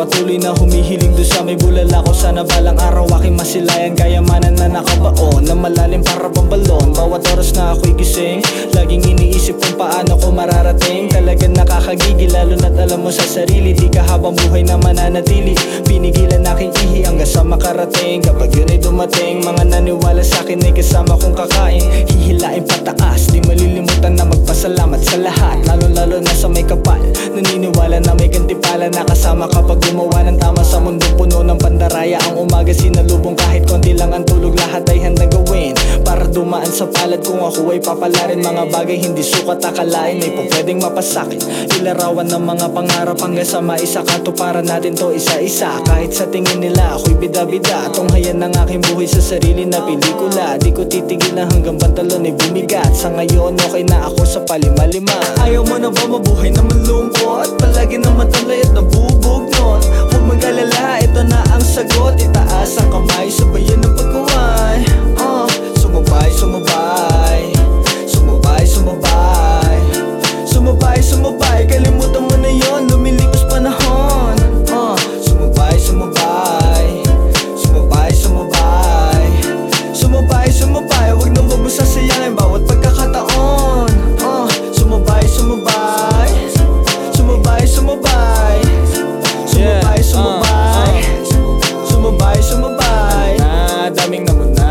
patuloy na humihiling doon sa may bulala ko. Sana balang araw aking masilayan, kayamanan na nakabaon na malalim para bambalon. Bawat oras na ako'y gising, laging iniisip kung paano ko mararating. Talagang nakakagigil, lalo na't alam mo sa sarili, di ka habang buhay na mananatili. Pinigilan aking ihi hanggang sa makarating. Kapag yun ay dumating, mga naniwala sa'kin ay kasama kong kakain. Hihilain pataas, di malilimutan na magpasalamat sa lahat, lalo na sa may kapal. Naniniwala na may gantimpala na kasama kapag gumawa ng tama sa mundong puno ng pandaraya. Ang umaga sinalubong, kahit konti lang ang tulog, lahat ay handang gawin para dumaan sa palad. Kung ako ay papalarin, mga bagay hindi sukat akalain ay pwedeng mapasakin. Ilarawan ng mga pangarap hanggang sa maisakatuparan natin to isa-isa. Kahit sa tingin nila ako'y bida-bida, tunghayan ng aking buhay sa sarili na pelikula. Di ko titigil na hanggang pantalon ay bumigat. Sa ngayon okay na ako sa palima-lima. Ayaw mo na ba mabuhay na malungkot? Palagi naman tuloy at nabubugnot. Huwag mag-alala, ito na ang sagot. Itaas ang kamay, sabayan ng pagkuway. Sumabay, sumabay. Sumabay, sumabay. Sumabay, sumabay. Kalimutan mo na yon, lumilipas panahon. Sumabay, sumabay. Sumabay, sumabay. Sumabay, sumabay. Huwag na wag mo sasayangin bawat pagkakataon. Sumabay, sumabay. Sumabay, sumabay. Sumabay, sumabay. Sumabay, sumabay. Daming namuna,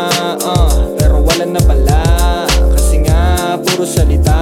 pero wala na pala. Kasi nga, puro salita,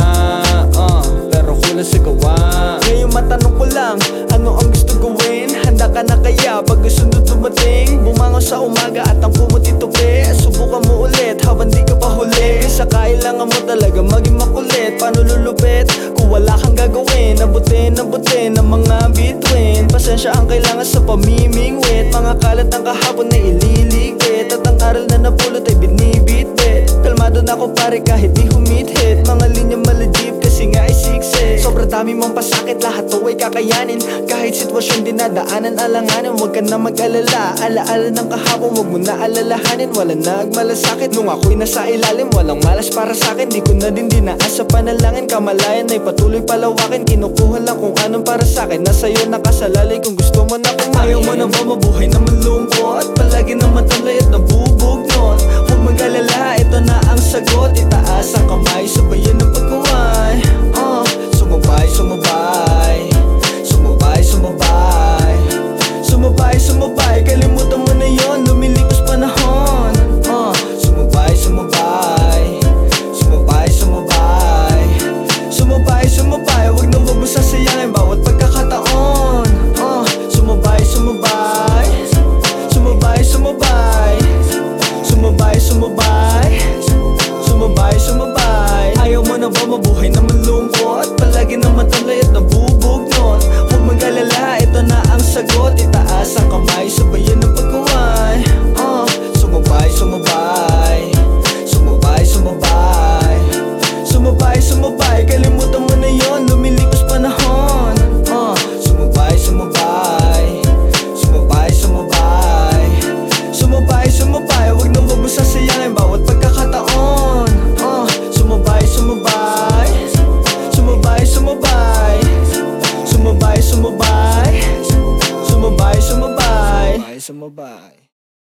pero kulang sa gawa. Ngayon matanong ko lang, ano ang gusto gawin? Handa ka na kaya pag sunod dumating? Bumangon sa umaga at ang kumot itupi. Subukan mo ulit habang di ka pa huli. Sa kailangan mo talaga maging makulit. Paano lulupit kung wala kang gagawin? Nabutin ng mga bituin. Pasensya ang kailangan sa pamimingwit. Mga kalat ng kahapon na ililigpit, at ang aral na napulot ay binibitbit. Kalmado na ako pare kahit di humit-hit. Mga linya malajib kasi nga ay siksik. Sobrang dami mong pasakit, lahat to ay kakayanin. Kahit sitwasyon dinadaanan, alanganin. Huwag ka na mag-alala, alaala ng kahapon huwag mo na alalahanin. Wala nagmalasakit nung ako'y nasa ilalim. Walang malas para sa'kin, di ko na din dinaas sa panalangin. Kamalayan ay patuloy palawakin, kinukuha lang kung anong para sa'kin. Nasa'yo nakasalalay kung gusto mo na kumain. Ayaw mo na ba mabuhay na malungkot? Palagi naman tuloy at nabubugnot. Huwag mag-alala, ito na ang sagot. Itaas ang kamay, sabayan ng pagkuway. Sumabay, sumabay. Sumabay, sumabay. Sumabay, sumabay. Kalimutan mo na yon, lumilipas panahon. Sumabay, sumabay. Sumabay, sumabay. Sumabay, sumabay. Huwag na wag mo sasayangin bawat pagkakataon. Sumabay, sumabay. Sumabay, sumabay. Sumabay, sumabay. Sumabay, sumabay. Ayaw mo na ba mabuhay na malungkot? Palagi naman tuloy at nabubugnot. Huwag mag-alala, ito na ang sagot. Itaas ang kamay, sabayan ng pagkuway. Sumabay, sumabay. Sumabay, sumabay. Sumabay, sumabay. Kalimutan mo na yon, lumilipas panahon. Sumabay, sumabay. Sumabay, sumabay. Sumabay, sumabay. Huwag na wag mo sasayangin bawat pagkakataon. Sumabay, sumabay. Sumabay, sumabay. Sumabay, sumabay. Sumabay, sumabay. Sumabay, sumabay.